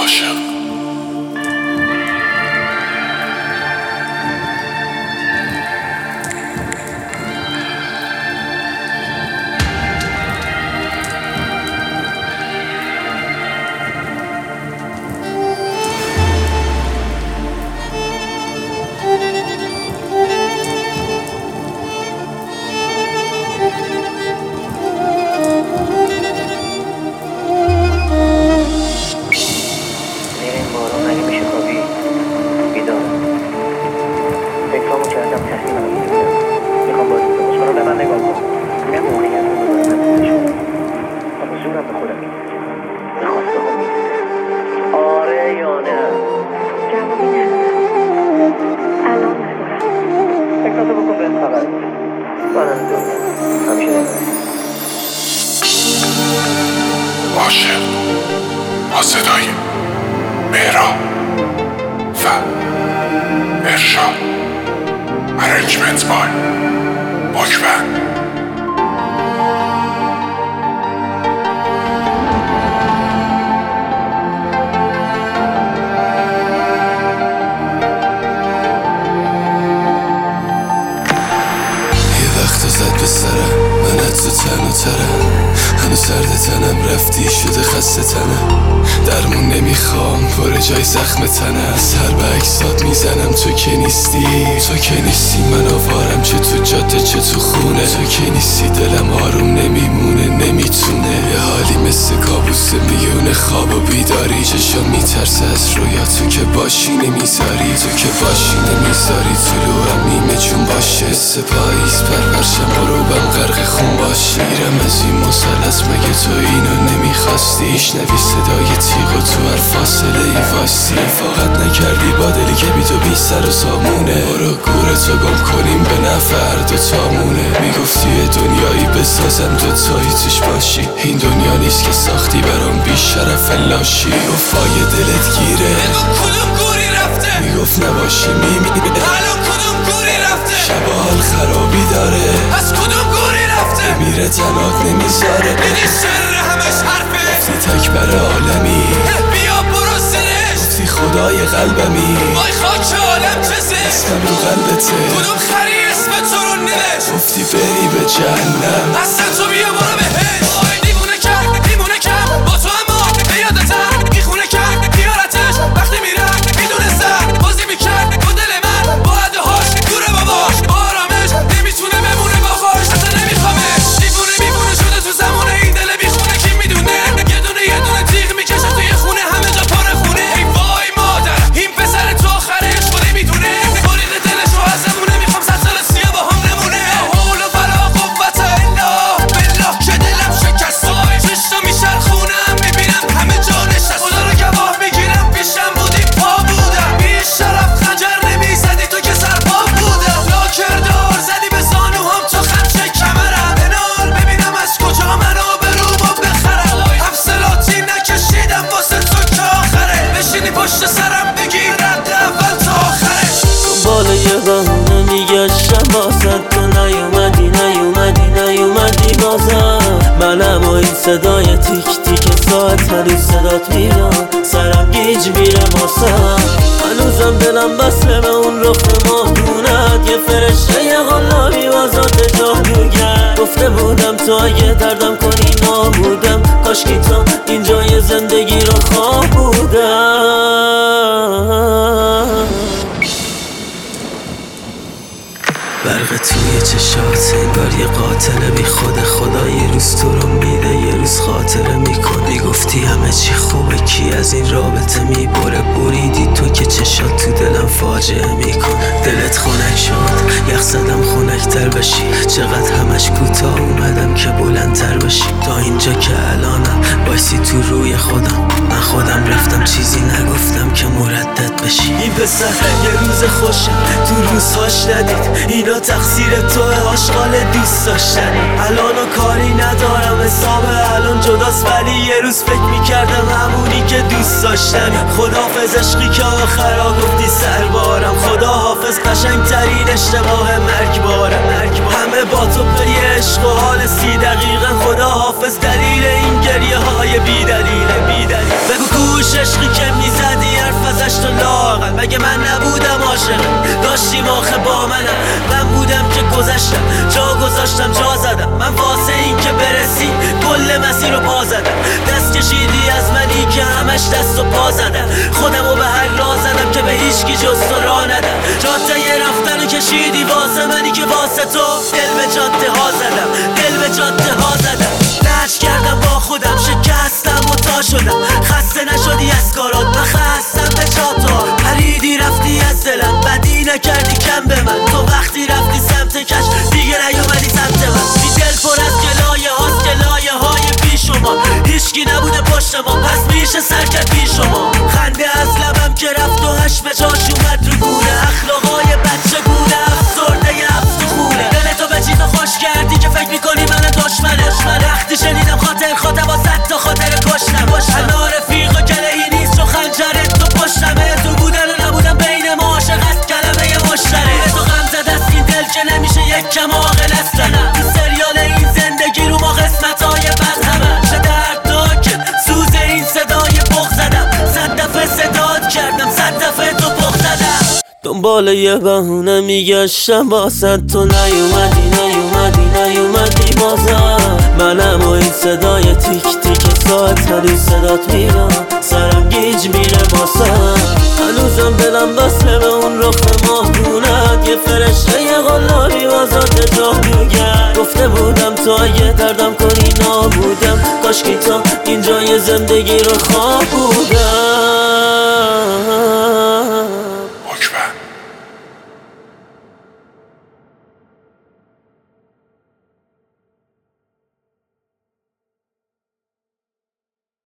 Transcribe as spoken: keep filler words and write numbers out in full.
عاشق. عاشق با صدای مهران و ارشاد. Arrangement by مکبن. زد به سرم من از تو تن و ترم، هنو سرد تنم رفتی شده خسته تنم، درمون نمیخوام پر جای زخم تنم، سر به اکسات میزنم تو که نیستی، تو که نیستی من آوارم چه تو جاده چه تو خونه، تو که نیستی دلم آروم نمیمونه نمیتونه، یه حالی مثل کابوس میونه خواب و بیداری، چشم میترسه از رویا تو که باشی نمیذاری، تو که باشی نمیذاری، طلوعم نیمه جون باشه سپاییز پرورشم بروبم غرق خون باشی، میرم از این مسلس مگه تو اینو نمیخواستی، شنوی صدای تیغ و تو هر فاصله ای واستی، فقط نکردی با دلی که بی تو بی سر و سامونه، برو گورتو گم کنیم به نفر دو تامونه، میگفتی یه دنیایی بسازم دوتایی توش باشی، این دنیا نیست که ساختی برام بی شرف لاشی، گفت پای دلت گیره بگو کدوم گوری رفته، میگفت نباشی میمیره الان کدوم گوری رفته، شب حال خرابی داره از کدوم گوری رفته، میره تنات نمیذاره دیدی سر همش حرفه، گفتی تک بر عالمی بیا برو سرش، گفتی خدای قلبمی وای خاک عالم چه زشت، اسمم رو قلبته کدوم خری اسم تو رو نوشت، گفتی بری به جهنم اصلا تو بیا برو بهش، وای دیوونه کرد دیوونه کرد با تو اما به یادتم میخونه کرد دیارتش وقتی میرم میدونه سر بازی میکرد با دل من با عدهاش دوره باباش با آرامش نمیتونه بمونه با خوش اصلا نمیخوامش، دیوونه میمونه شده تو زمانه این دل بیخونه کی میدونه، یه دونه یه دونه تیغ میکشه توی خونه همه جا پر خونه، ای وای مادر این پسر تو آخرش خود میدونه، برید دلش رو از زمونه میخوام صد سال سیاه با هم نمونه، حول و ولا قوت الا بالله که دلم شکست، چشتا میچرخونم میبینم همه جا نشست، خدا رو گواه میگیرم پیشم بودی پا بودم، بی شرف خنجر نمیزدی تو که سرپا بودم، لاکردار زدی به زانوهام تو خمشه کمرم، بنال ببینم از کجا منو برومو بخرم، حفصلاتی نکشیدم واسه تو که آخره، بشینی پشت سرم بگی رد اول تا آخره، بالا یه بهونه میگشتم واسه تو نیومدی نیومدی نیومدی بازم، منم و این صدای تیک تیک ساعت هنوز صدات میاد، سرم گیج میره واسم، هنوزم دلم بسته به اون رخ ماهونت، یه فرشته یه غلامی واسات جادوگر، گفته بودم تو اگه دردم کنی نابودم، کاشکی تو اینجای زندگی رو خواه بودم، برق توی چشات انگار یه قاتل بی خود، خدا یه روز تو رو میده یه روز خاطره میکنه، میگفتی همه چی خوبه کی از این رابطه میبره، بریدی تو که چشات تو دلم فاجعه میکنه، دلت خنک شد یخ زدم خنکتر بشی، چقدر همش کوتاه اومدم که بلندتر بشی، تا اینجا که الانم بایستی تو روی خودم، من خودم رفتم چیزی نگفتم که مردد بشی، این پسر یه روز خوشه تو روزهاش ندید، اینا تقصیر توه آشغال دوست داشتن، الانو کاری ندارم حساب الان جداست، ولی یه روز فکر میکردم همونی که دوست داشتم، خداحافظ عشقی که آخرا گفتی سربارم، خدا حافظ قشنگترین اشتباه مرگبارم، همه با تو پی عشق و حال سی دقیقا، خدا حافظ دلیل این گریه های بی دلیل بی دلیل، بگو گوش عشقی که میزدی حرف ازش تو لاغل، مگه من نبودم عاشقت؟ داشتیم آخه با منم، من بودم که گذشتم جا گذاشتم جا زدم، من واسه این که برسی کل مسیر رو پا زدم، دست کشیدی از منی که همش دست و پا زدم، خودم رو به هر راه زدم که به هیچ کی جز تو راه ندم، جاده یه رفتن رو کشیدی واسه منی که واسه تو دل به جاده ها زدم، دل به جاده ها زدم، لج کردم با خودم شکستم و تا شدم، خسته نشدی از کارات من خستم به جاتا، پریدی رفتی از دلم بدی نکردی کم به من، تو وقتی رفتی سمت کش دیگه نیومدی سمت من، بی دل پر از گلایه هاست گلایه های بی شما، هیچکی نبوده پشت ما پس میشه سر کرد بی شما، خنده از لبم که رفت و هش به جاش اومد رو گونه، اخلاقای بچه گونه افسرده افت خونه، دلتو به چیزا خوش کردی که فکر میکنی من دشمنه، وقتی شنیدم خاطر خاطر با صد تا خاطر کشتم، انا رفیق و کلهی نیست چو خنجرت تو پشتمه، تو بودن و نبودن بین ما عاشق است کلمه مشترک، تو غم زده است این دل که نمیشه یک کم عاقل است نه، تو سریال این زندگی رو ما قسمتای بد همه، چه دردناکه سوز این صدای بغض زدم، صد دفعه صدات کردم صد دفعه تو بغض زدم، دنبال یه بهونه میگشتم واسه تو نیومدی نیومدی نیومدی بازم، منم و این صدای تیک تیک ساعت هنوز صدات میرم سرم گیج میره باسم، هنوزم دلم بسته به اون رخ ماهونت، یه فرشته یه قلابی واسات جا میگرد، گفته بودم تو اگه دردم کنی نابودم، کاشکی تا اینجا یه زندگی رو خواب بودم.